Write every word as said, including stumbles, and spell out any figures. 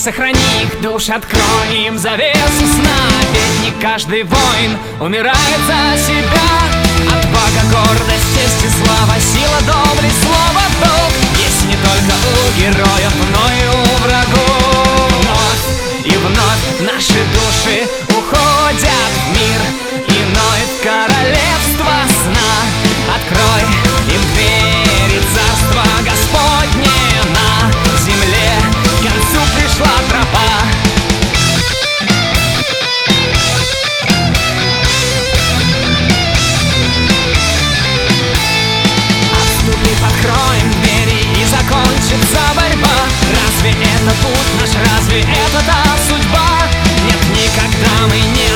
Сохрани их душ, открой им завесу сна. Ведь не каждый воин умирает за себя. Отвага, гордость, честь и слава, сила, доблесть, слово, долг есть не только у героев, но и у врагов. Вновь и вновь наши души уходят в мир, и ноет королевство сна. Открой им двери царства Господне на земле. К концу пришла тропа. Отступив, откроем двери, и закончится борьба. Разве это путь наш, разве это та судьба? Нет, никогда мы не